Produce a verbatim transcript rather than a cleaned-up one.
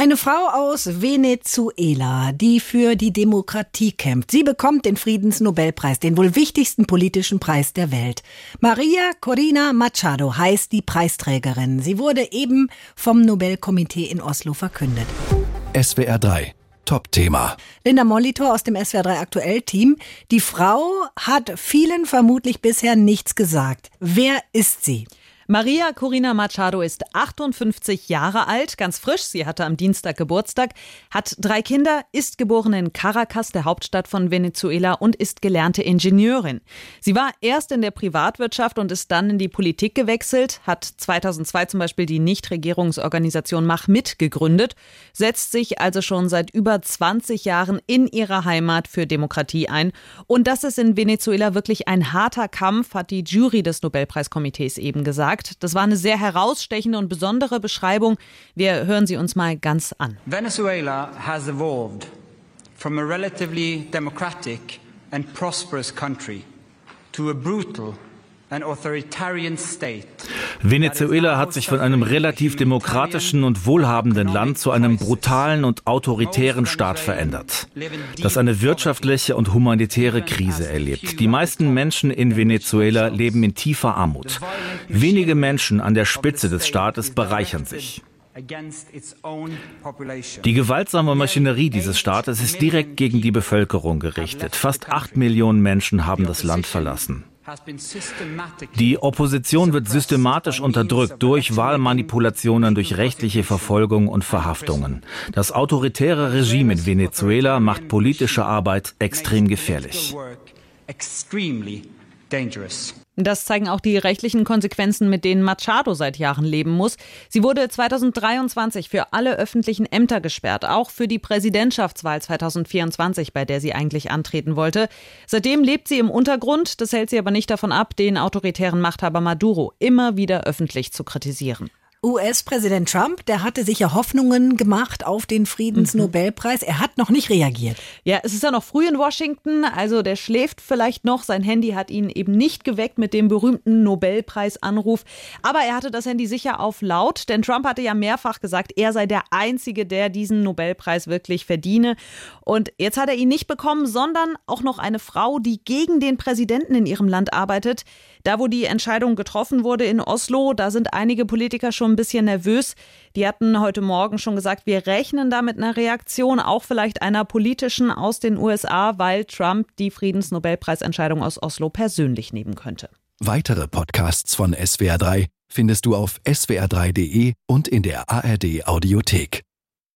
Eine Frau aus Venezuela, die für die Demokratie kämpft. Sie bekommt den Friedensnobelpreis, den wohl wichtigsten politischen Preis der Welt. Maria Corina Machado heißt die Preisträgerin. Sie wurde eben vom Nobelkomitee in Oslo verkündet. S W R drei Top-Thema. Linda Molitor aus dem S W R drei Aktuell-Team. Die Frau hat vielen vermutlich bisher nichts gesagt. Wer ist sie? Maria Corina Machado ist achtundfünfzig Jahre alt, ganz frisch. Sie hatte am Dienstag Geburtstag, hat drei Kinder, ist geboren in Caracas, der Hauptstadt von Venezuela, und ist gelernte Ingenieurin. Sie war erst in der Privatwirtschaft und ist dann in die Politik gewechselt, hat zweitausendzwei zum Beispiel die Nichtregierungsorganisation Mach mit gegründet, setzt sich also schon seit über zwanzig Jahren in ihrer Heimat für Demokratie ein. Und das ist in Venezuela wirklich ein harter Kampf, hat die Jury des Nobelpreiskomitees eben gesagt. Das war eine sehr herausstechende und besondere Beschreibung. Wir hören sie uns mal ganz an. Venezuela has evolved from a relatively democratic and prosperous country to a brutal and authoritarian state. Venezuela hat sich von einem relativ demokratischen und wohlhabenden Land zu einem brutalen und autoritären Staat verändert, das eine wirtschaftliche und humanitäre Krise erlebt. Die meisten Menschen in Venezuela leben in tiefer Armut. Wenige Menschen an der Spitze des Staates bereichern sich. Die gewaltsame Maschinerie dieses Staates ist direkt gegen die Bevölkerung gerichtet. Fast acht Millionen Menschen haben das Land verlassen. Die Opposition wird systematisch unterdrückt durch Wahlmanipulationen, durch rechtliche Verfolgung und Verhaftungen. Das autoritäre Regime in Venezuela macht politische Arbeit extrem gefährlich. Das zeigen auch die rechtlichen Konsequenzen, mit denen Machado seit Jahren leben muss. Sie wurde zweitausenddreiundzwanzig für alle öffentlichen Ämter gesperrt, auch für die Präsidentschaftswahl zweitausendvierundzwanzig, bei der sie eigentlich antreten wollte. Seitdem lebt sie im Untergrund, das hält sie aber nicht davon ab, den autoritären Machthaber Maduro immer wieder öffentlich zu kritisieren. U S-Präsident Trump, der hatte sicher Hoffnungen gemacht auf den Friedensnobelpreis. Er hat noch nicht reagiert. Ja, es ist ja noch früh in Washington, also der schläft vielleicht noch. Sein Handy hat ihn eben nicht geweckt mit dem berühmten Nobelpreisanruf. Aber er hatte das Handy sicher auf laut, denn Trump hatte ja mehrfach gesagt, er sei der Einzige, der diesen Nobelpreis wirklich verdiene. Und jetzt hat er ihn nicht bekommen, sondern auch noch eine Frau, die gegen den Präsidenten in ihrem Land arbeitet. Da, wo die Entscheidung getroffen wurde in Oslo, da sind einige Politiker schon ein bisschen nervös. Die hatten heute Morgen schon gesagt, wir rechnen da mit einer Reaktion, auch vielleicht einer politischen aus den U S A, weil Trump die Friedensnobelpreisentscheidung aus Oslo persönlich nehmen könnte. Weitere Podcasts von S W R drei findest du auf S W R drei Punkt de und in der A R D Audiothek.